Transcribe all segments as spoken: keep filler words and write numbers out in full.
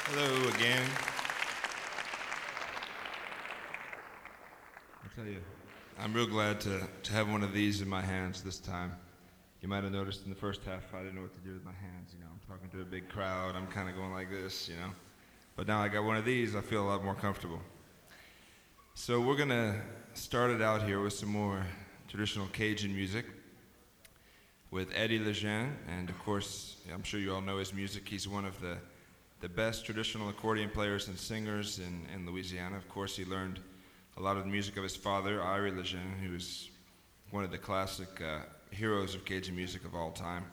Hello again. I tell you, I'm real glad to, to have one of these in my hands this time. You might have noticed in the first half I didn't know what to do with my hands. You know, I'm talking to a big crowd. I'm kind of going like this, you know. But now I got one of these, I feel a lot more comfortable. So we're going to start it out here with some more traditional Cajun music with Eddie Lejeune. And of course, I'm sure you all know his music. He's one of the, the best traditional accordion players and singers in, in Louisiana. Of course, he learned a lot of the music of his father, Irie Lejeune, who is one of the classic uh, heroes of Cajun music of all time.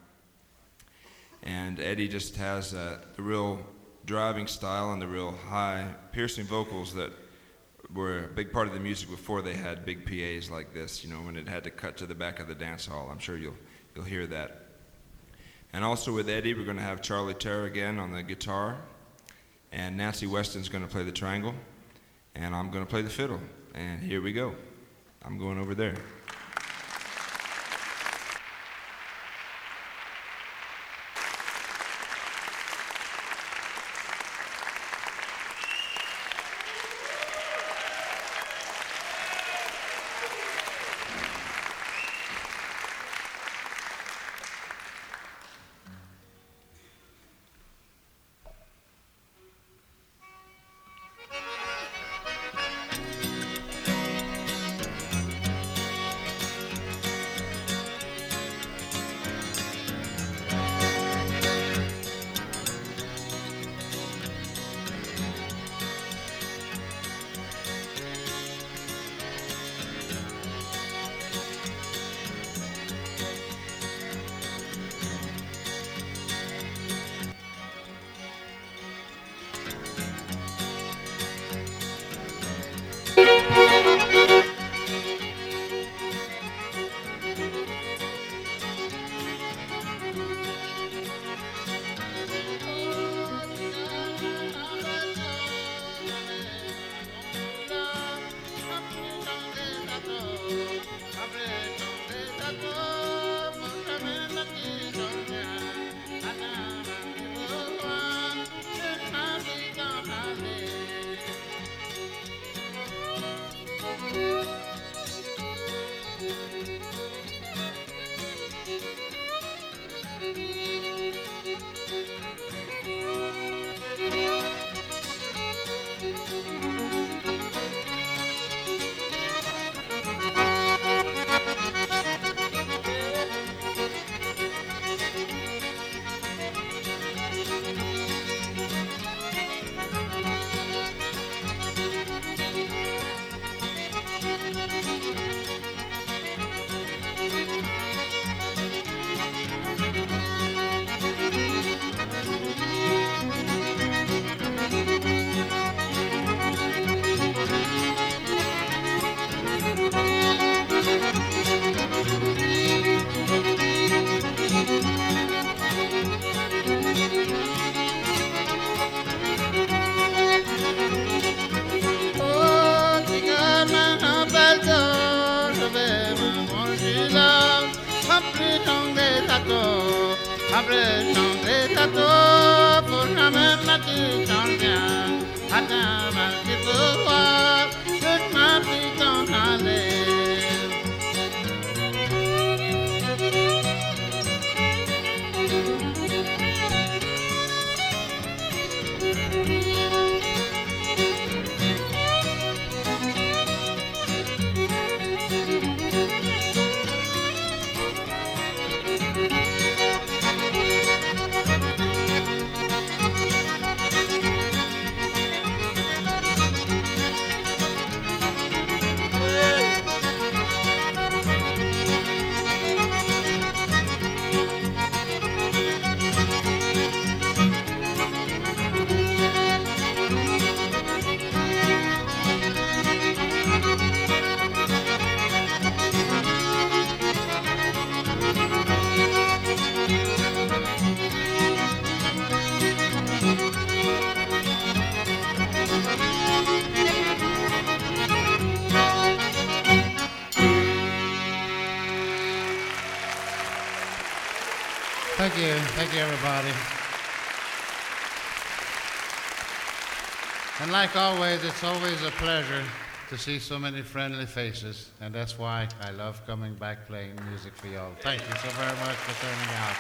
And Eddie just has uh, the real driving style and the real high, piercing vocals that were a big part of the music before they had big P As like this, you know, when it had to cut to the back of the dance hall. I'm sure you'll, you'll hear that. And also with Eddie, we're going to have Charlie Terra again on the guitar, and Nancy Weston's going to play the triangle, and I'm going to play the fiddle. And here we go. I'm going over there. Thank you. Thank you, everybody. And like always, it's always a pleasure to see so many friendly faces, and that's why I love coming back playing music for y'all. Thank you so very much for turning out.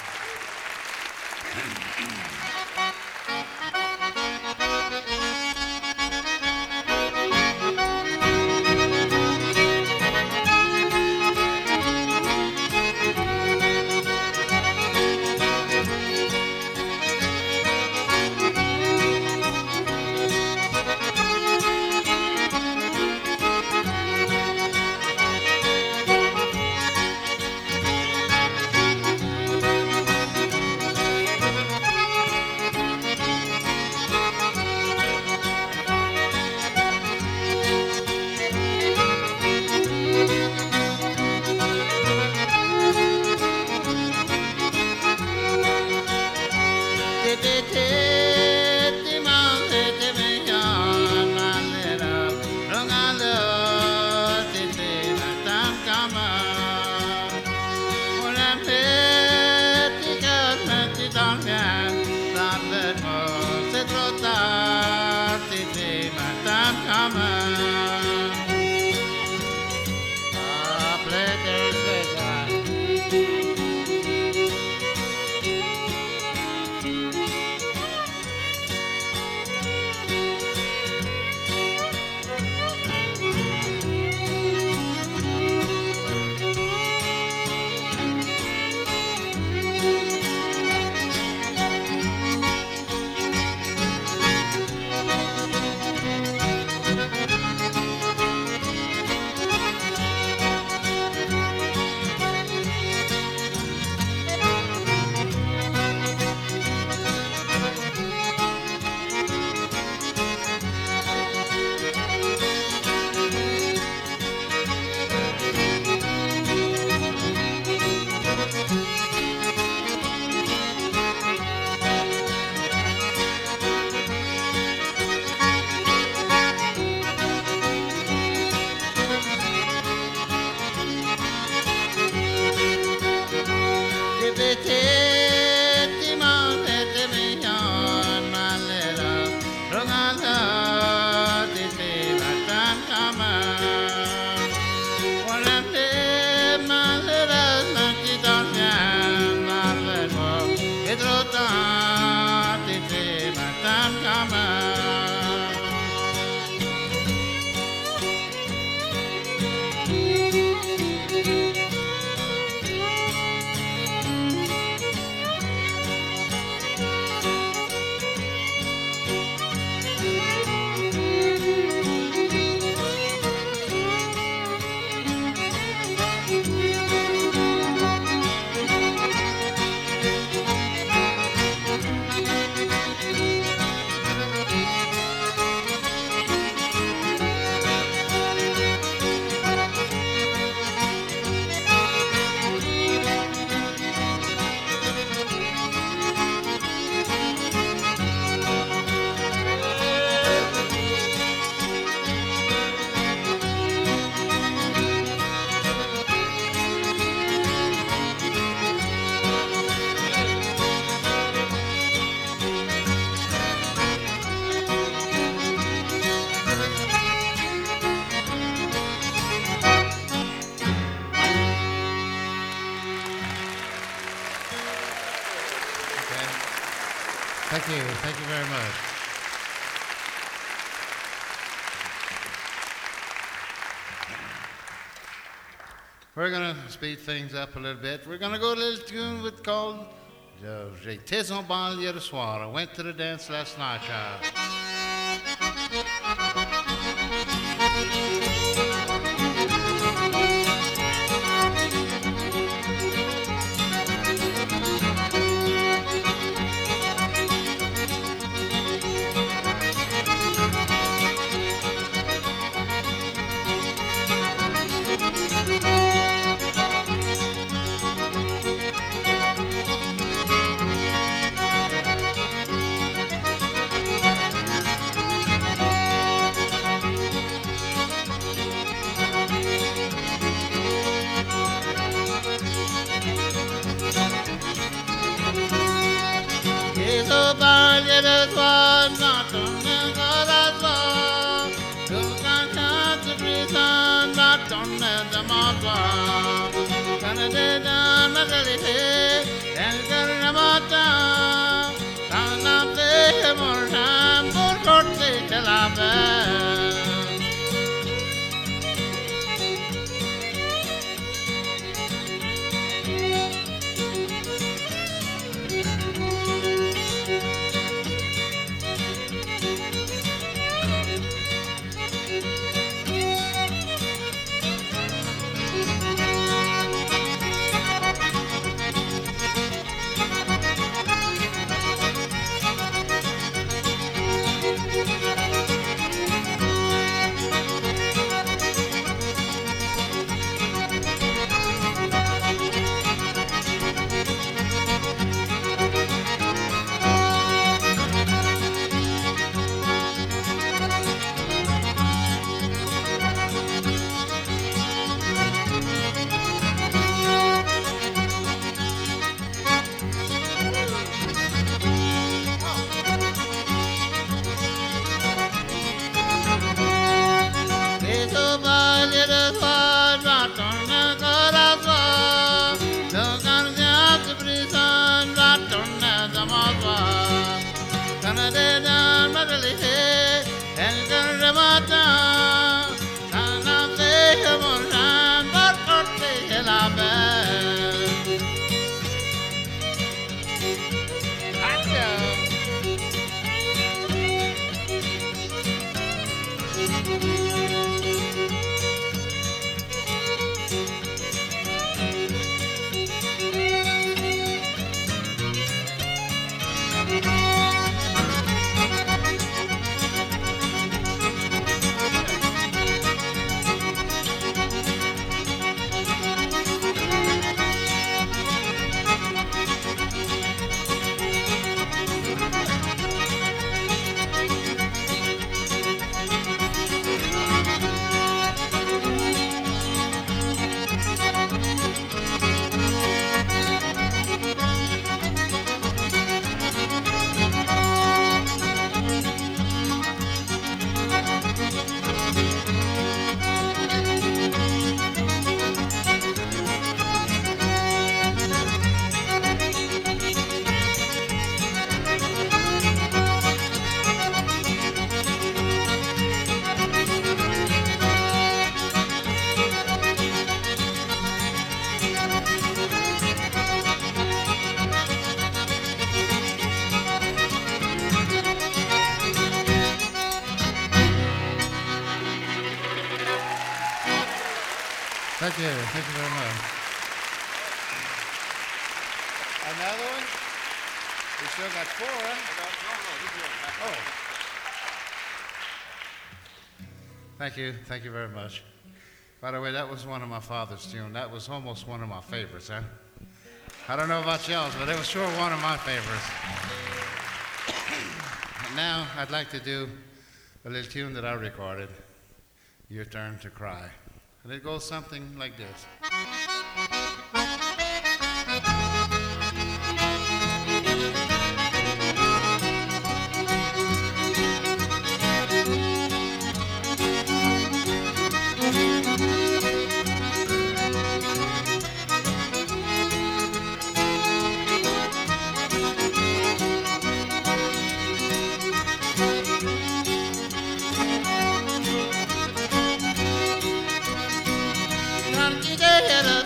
Thank you. Thank you very much. We're going to speed things up a little bit. We're going to go to a little tune with called uh, J'étais en banlieue le soir. I went to the dance last night, child. It's a banlieue le soir, not on the Thank you. Thank you very much. Another one? We still got four, huh? Oh. Thank you. Thank you very much. By the way, that was one of my father's tunes. That was almost one of my favorites, huh? I don't know about y'all's, but it was sure one of my favorites. Now, I'd like to do a little tune that I recorded, Your Turn to Cry. And it goes something like this. Get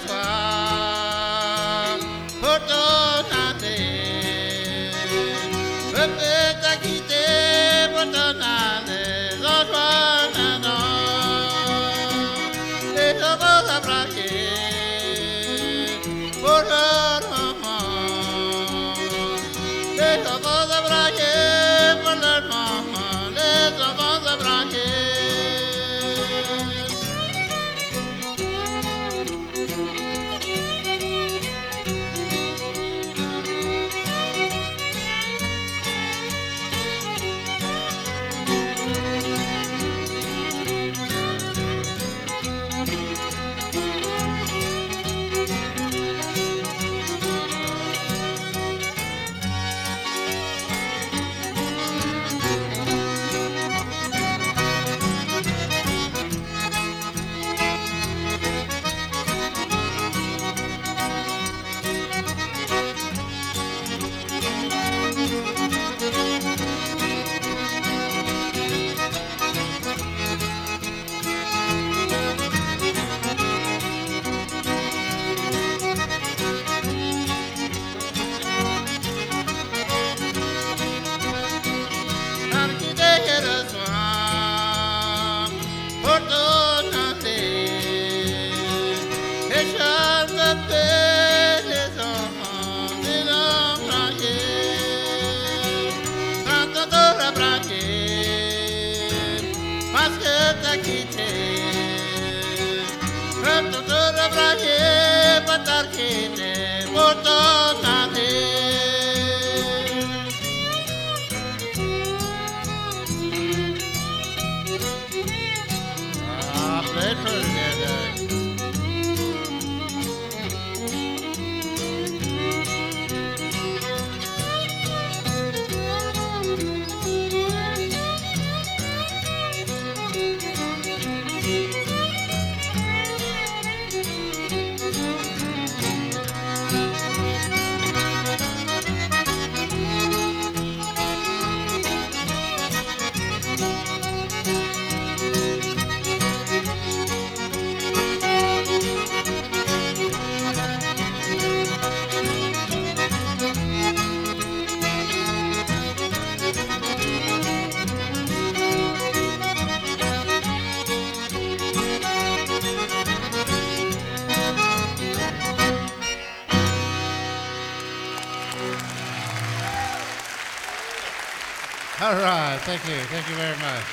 All right, thank you, thank you very much.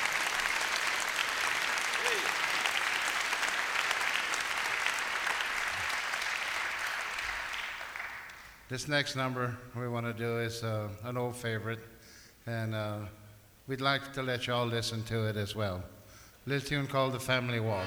This next number we want to do is uh, an old favorite, and uh, we'd like to let you all listen to it as well. A little tune called The Family Waltz.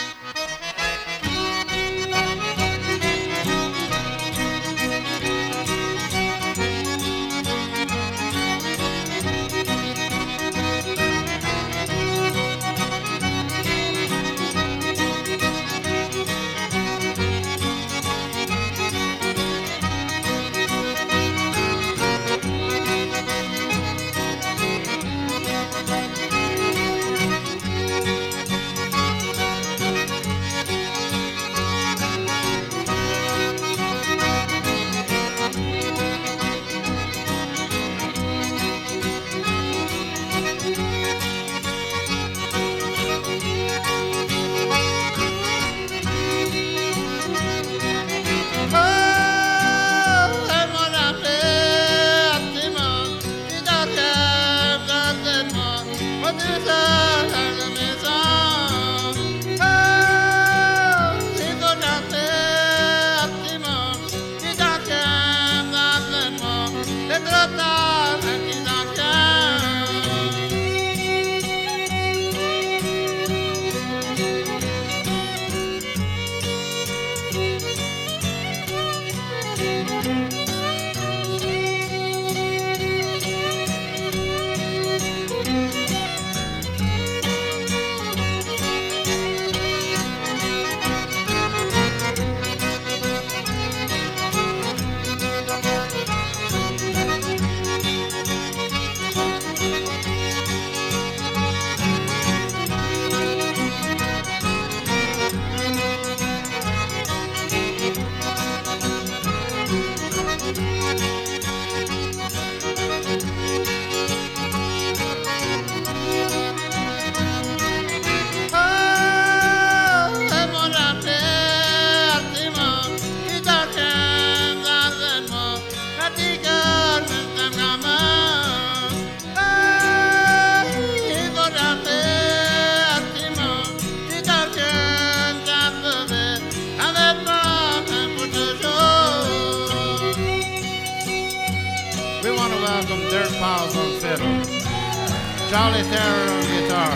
Charlie Terror on guitar.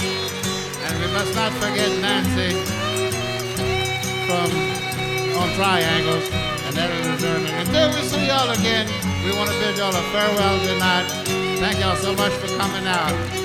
And we must not forget Nancy from on Triangles and Eddie Zerman. Until we see y'all again, we want to bid y'all a farewell tonight. Thank y'all so much for coming out.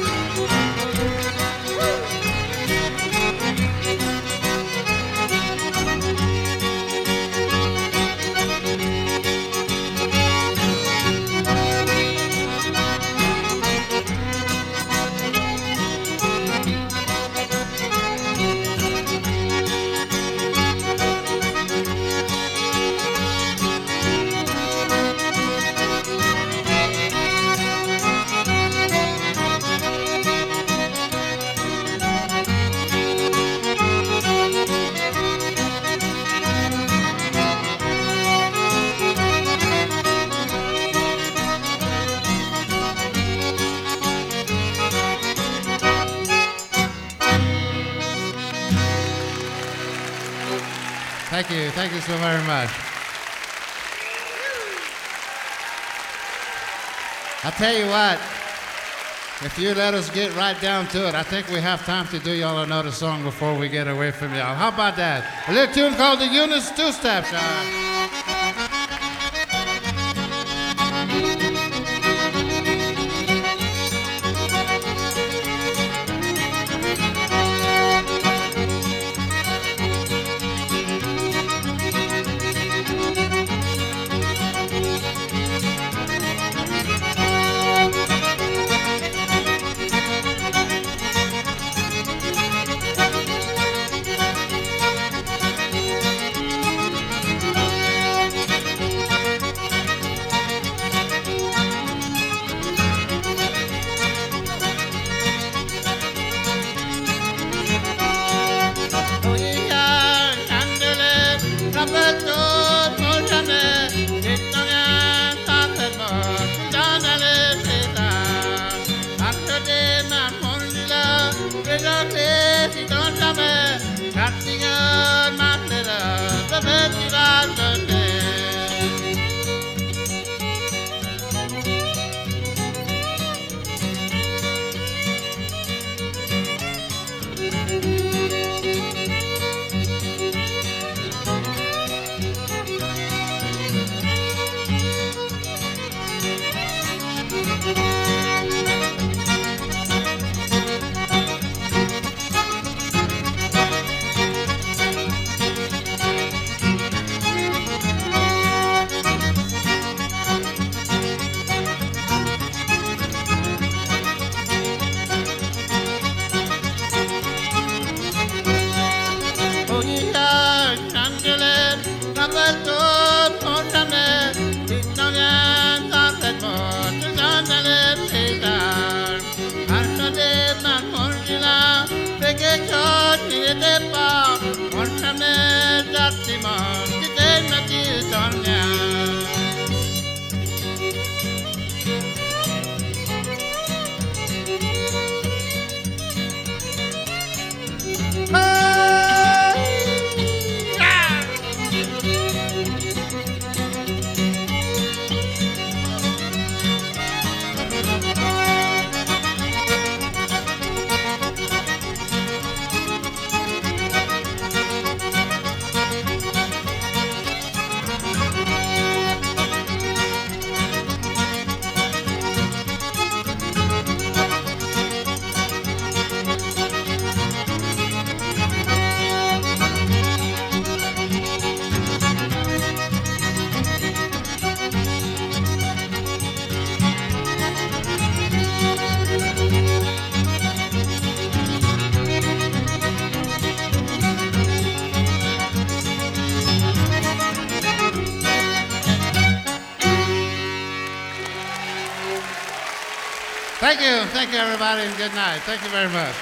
Thank you. Thank you so very much. I tell you what, if you let us get right down to it, I think we have time to do y'all another song before we get away from y'all. How about that? A little tune called the Eunice Two-Step, y'all. Thank you. Thank you, everybody, and good night. Thank you very much.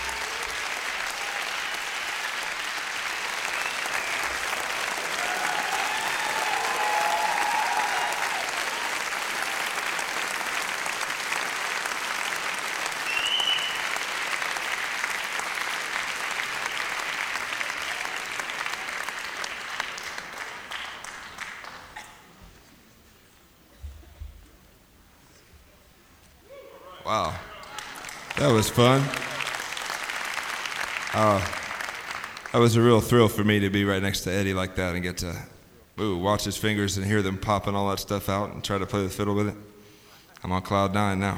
Wow, that was fun. Uh, that was a real thrill for me to be right next to Eddie like that and get to ooh, watch his fingers and hear them popping all that stuff out and try to play the fiddle with it. I'm on cloud nine now.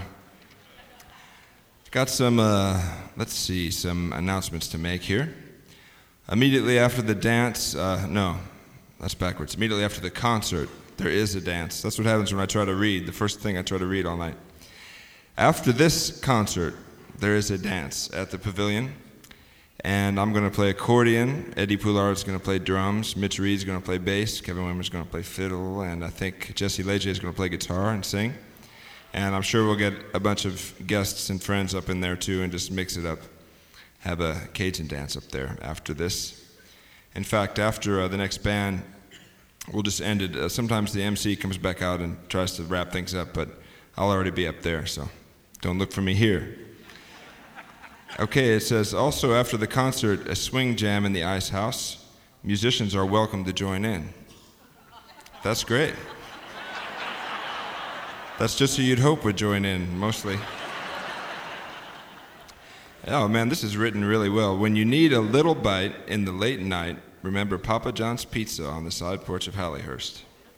Got some, uh, let's see, some announcements to make here. Immediately after the dance, uh, no, that's backwards. Immediately after the concert, there is a dance. That's what happens when I try to read, the first thing I try to read all night. After this concert, there is a dance at the Pavilion, and I'm going to play accordion. Eddie Poulard is going to play drums. Mitch Reed's going to play bass. Kevin Wimmer is going to play fiddle, and I think Jesse Leger is going to play guitar and sing. And I'm sure we'll get a bunch of guests and friends up in there too, and just mix it up. Have a Cajun dance up there after this. In fact, after uh, the next band, we'll just end it. Uh, sometimes the M C comes back out and tries to wrap things up, but I'll already be up there, so don't look for me here. Okay, it says, also after the concert, a swing jam in the Ice House. musicians are welcome to join in. That's great. That's just who you'd hope would join in, mostly. Oh man, this is written really well. When you need a little bite in the late night, remember Papa John's Pizza on the side porch of Hallihurst.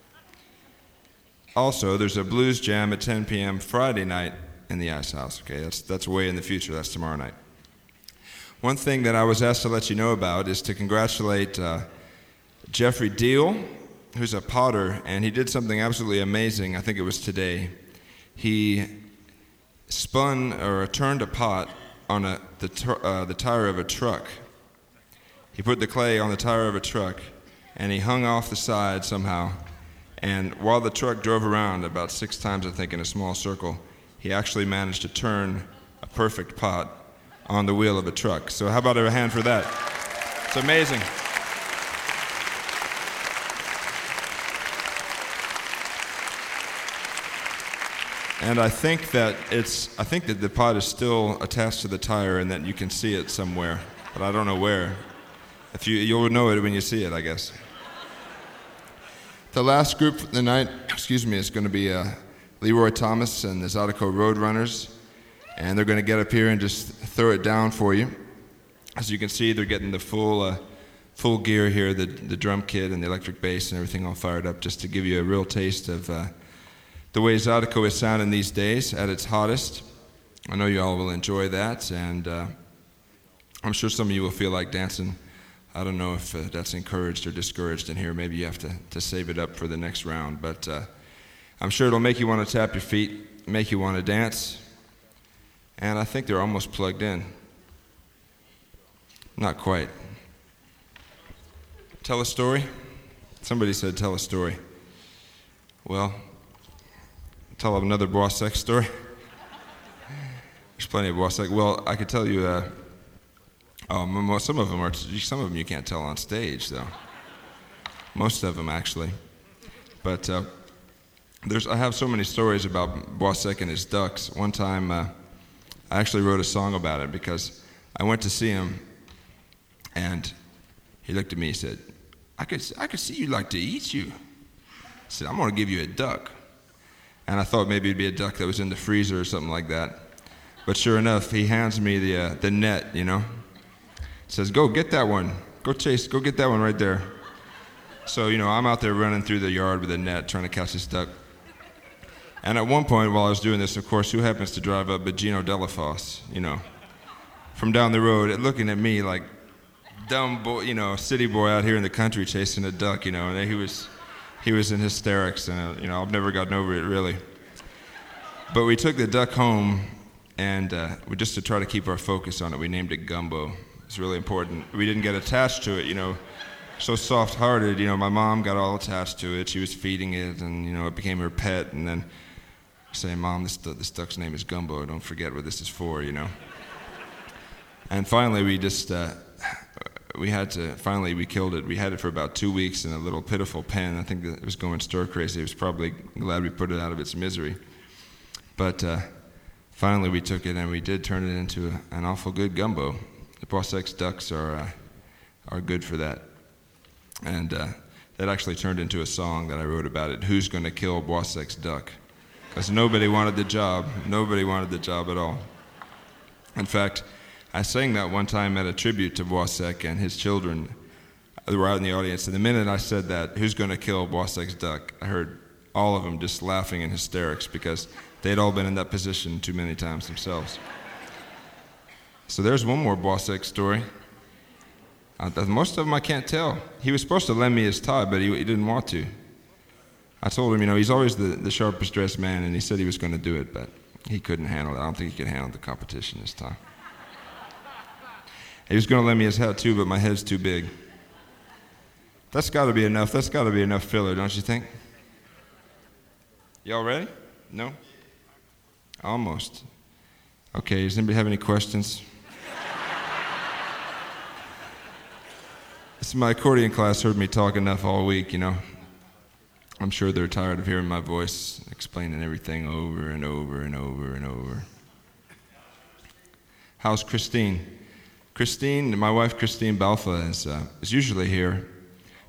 Also, there's a blues jam at ten p.m. Friday night in the Ice House. Okay, that's that's way in the future. That's tomorrow night. One thing that I was asked to let you know about is to congratulate uh, Jeffrey Deal, who's a potter, and he did something absolutely amazing. I think it was today. He spun or turned a pot on a, the, tr- uh, the tire of a truck. He put the clay on the tire of a truck, and he hung off the side somehow. And while the truck drove around about six times, I think, in a small circle, he actually managed to turn a perfect pot on the wheel of a truck. So how about a hand for that? It's amazing. And I think that it's, I think that the pot is still attached to the tire and that you can see it somewhere, but I don't know where. If you, you'll know it when you see it, I guess. The last group for the night, excuse me, is going to be uh, Leroy Thomas and the Zydeco Roadrunners, and they're going to get up here and just throw it down for you. As you can see, they're getting the full, uh, full gear here, the the drum kit and the electric bass and everything all fired up, just to give you a real taste of uh, the way Zydeco is sounding these days at its hottest. I know you all will enjoy that, and uh, I'm sure some of you will feel like dancing. I don't know if uh, that's encouraged or discouraged in here. Maybe you have to, to save it up for the next round, but uh, I'm sure it'll make you want to tap your feet, make you want to dance, and I think they're almost plugged in. Not quite. Tell a story? Somebody said tell a story. Well, tell another Bois Sec story. There's plenty of Bois Sec. Well, I could tell you. Uh, oh, some of them are. Some of them you can't tell on stage, though. Most of them, actually. But uh, there's. I have so many stories about Bois Sec and his ducks. One time, uh, I actually wrote a song about it because I went to see him, and he looked at me. and said, "I could. I could see you like to eat you." I said, "I'm going to give you a duck." And I thought maybe it'd be a duck that was in the freezer or something like that. But sure enough, he hands me the uh, the net, you know. Says, "Go get that one. Go chase. Go get that one right there." So, you know, I'm out there running through the yard with a net trying to catch this duck. And at one point while I was doing this, of course, who happens to drive up but Gino Delafosse, you know, from down the road, looking at me like dumb boy, you know, city boy out here in the country chasing a duck, you know, and he was... He was in hysterics, and uh, you know, I've never gotten over it really. But we took the duck home, and uh, we, just to try to keep our focus on it, we named it Gumbo. It's really important. We didn't get attached to it, you know, so soft-hearted. You know, my mom got all attached to it. She was feeding it, and you know, it became her pet. And then saying, "Mom, this this duck's name is Gumbo. Don't forget what this is for," you know. And finally, we just. Uh, We had to, finally we killed it. We had it for about two weeks in a little pitiful pen. I think that it was going stir crazy. It was probably glad we put it out of its misery. But uh, finally we took it and we did turn it into a, an awful good gumbo. The Bois Sec ducks are uh, are good for that. And uh, that actually turned into a song that I wrote about it, Who's Gonna Kill Bois Sec's Duck? Because nobody wanted the job. Nobody wanted the job at all. In fact, I sang that one time at a tribute to Bois Sec and his children who were out in the audience. And the minute I said that, "Who's going to kill Bois Sec's duck?" I heard all of them just laughing in hysterics because they'd all been in that position too many times themselves. So there's one more Bois Sec story. Uh, most of them I can't tell. He was supposed to lend me his tie, but he, he didn't want to. I told him, you know, he's always the, the sharpest dressed man, and he said he was going to do it, but he couldn't handle it. I don't think he could handle the competition this time. He was going to lend me his hat too, but my head's too big. That's got to be enough. That's got to be enough filler, don't you think? Y'all ready? No? Almost. Okay, does anybody have any questions? So my accordion class heard me talk enough all week, you know. I'm sure they're tired of hearing my voice explaining everything over and over and over and over. How's Christine? Christine, my wife Christine Balfa is, uh, is usually here,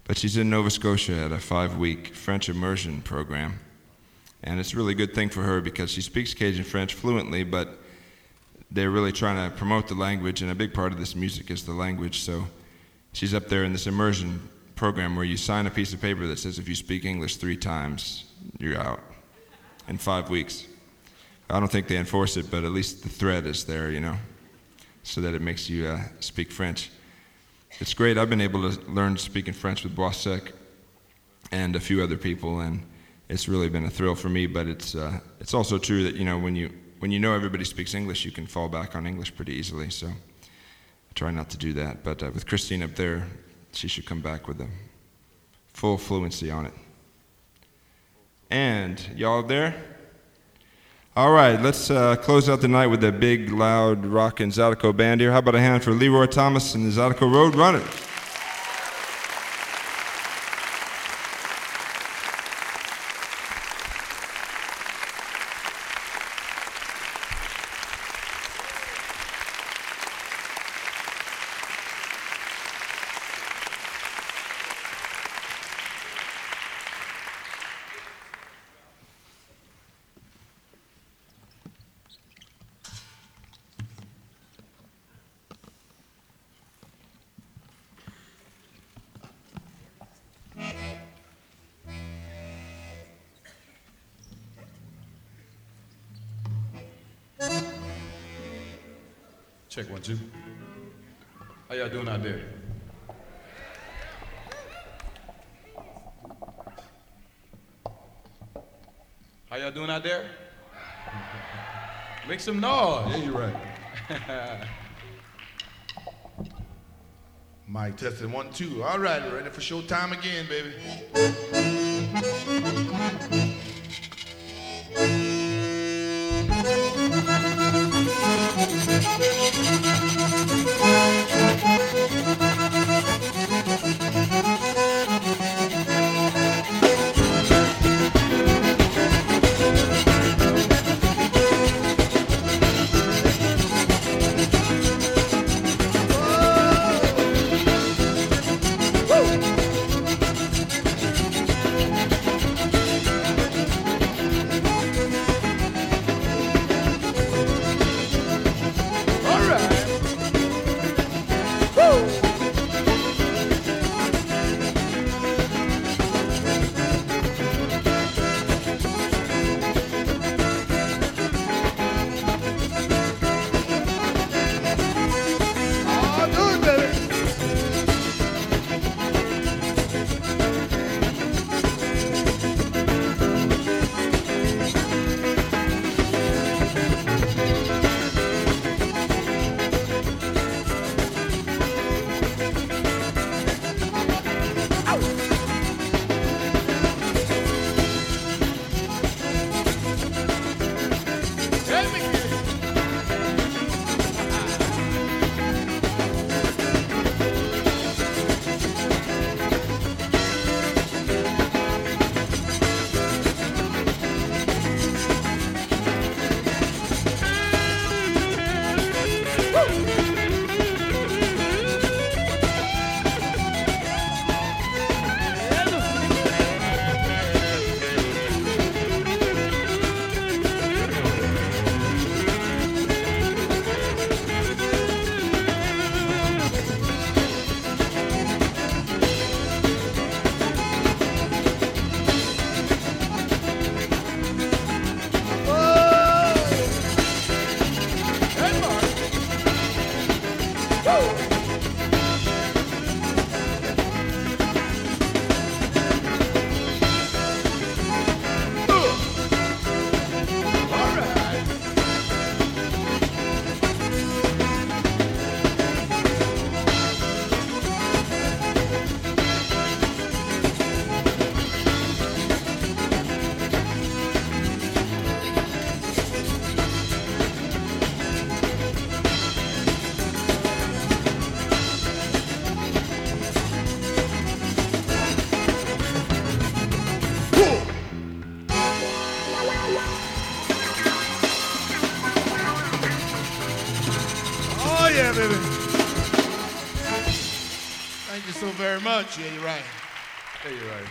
But she's in Nova Scotia at a five-week French immersion program. And it's a really good thing for her because she speaks Cajun French fluently, but they're really trying to promote the language, and a big part of this music is the language. So she's up there in this immersion program where you sign a piece of paper that says if you speak English three times, you're out in five weeks. I don't think they enforce it, but at least the thread is there, you know, so that it makes you uh, speak French. It's great. I've been able to learn speaking French with Boissec and a few other people, and it's really been a thrill for me. But it's uh, it's also true that, you know, when you when you know everybody speaks English, you can fall back on English pretty easily. So I try not to do that. But uh, with Christine up there, she should come back with a full fluency on it. And y'all there? All right, let's uh, close out the night with a big, loud, rockin' Zydeco band here. How about a hand for Leroy Thomas and the Zydeco Roadrunners? Check one, two. How y'all doing out there? How y'all doing out there? Make some noise. Yeah, you're right. Mic testing one, two. All right, ready for showtime again, baby. Oh, yeah, baby. Thank you so very much. Yeah, you're right. There you're right.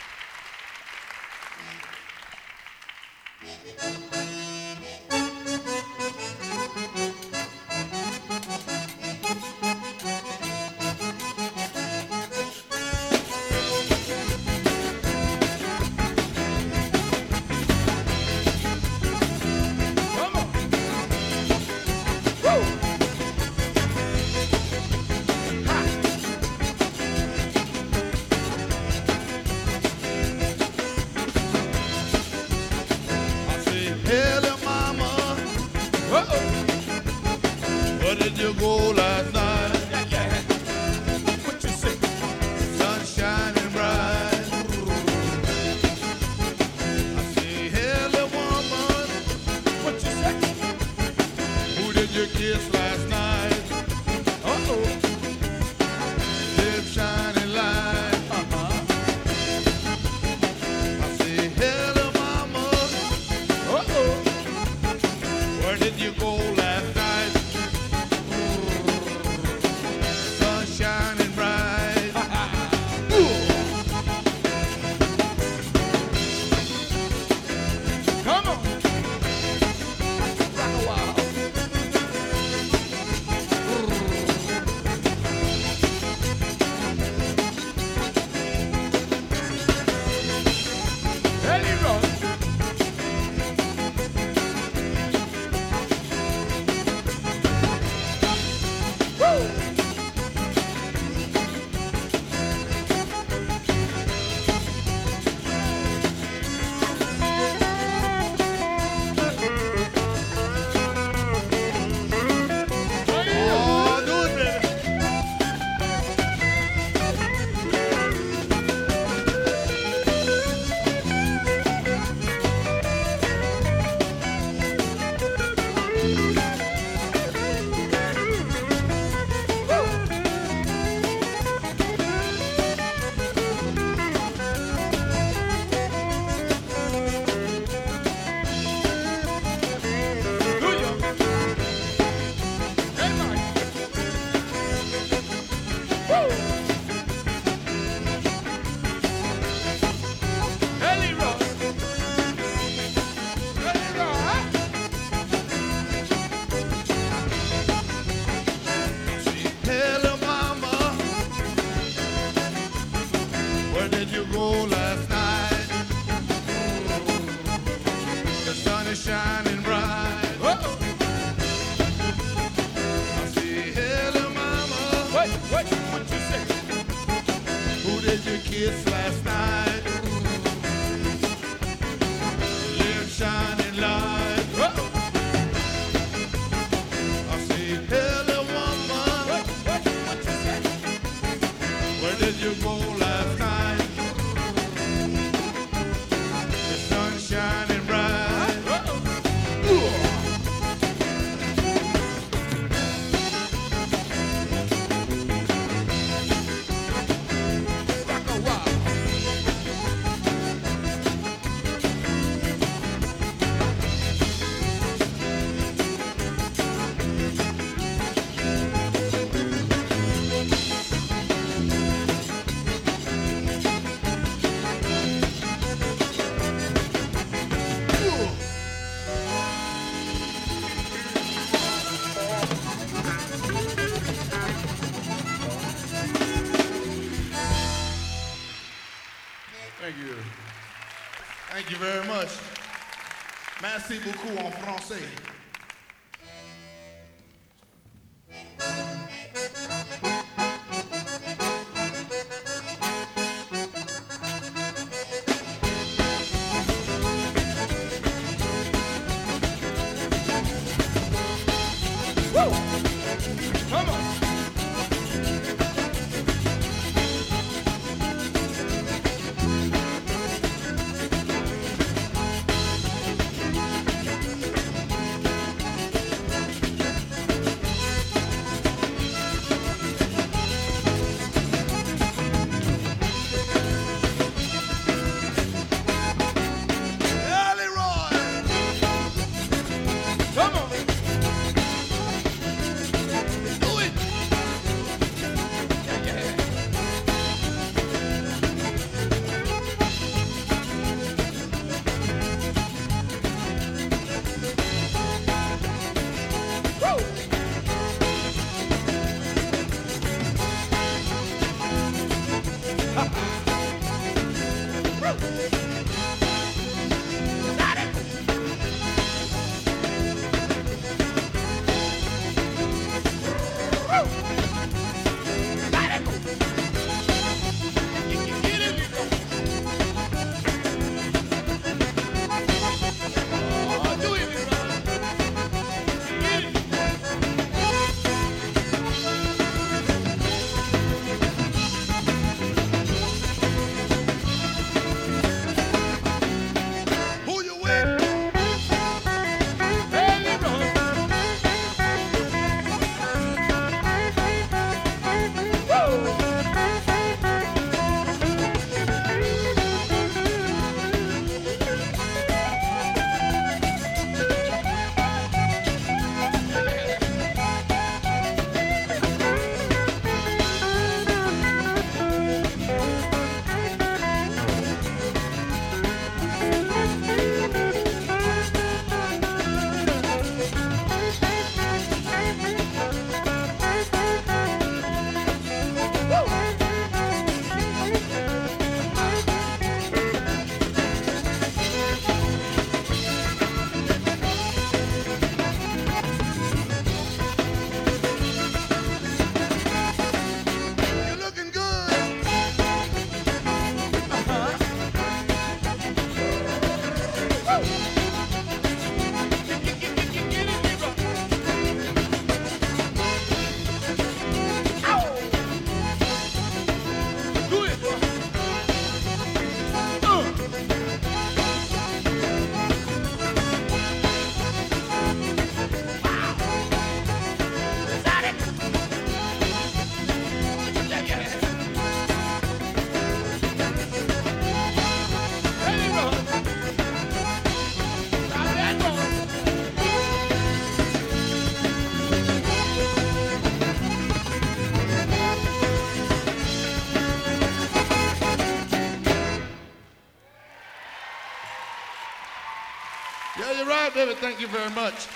Hello, mama. Uh-oh. Where did you go last night? Yeah, yeah. What you say? Sun shining bright. I say, hello, woman. What you say? Who did you kiss last night? Uh-oh. Lips shining light. Uh-huh. I say, hello, mama. Uh-oh. Where did you go last night? Sun shining bright. Come on. Rock a while. Ready, run. Woo! Oh, do it, baby. Do ya? Hey, Mike. Woo! Ellie rock. Ellie rock. Hello, mama. Where did you go last night? The sun is shining bright. Uh-oh. I say, hello, mama. Wait, wait, what you say? Who did you kiss last night? Lips shining light. Uh-oh. I say, hello, woman. Wait, wait, what you say? Where did you go last night? The sun shining bright. Uh-oh. Rock a while. Thank you. Thank you very much. Merci beaucoup en français. Woo! Come on. Do it. right, baby. Thank you very much.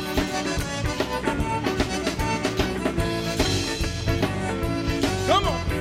Come on.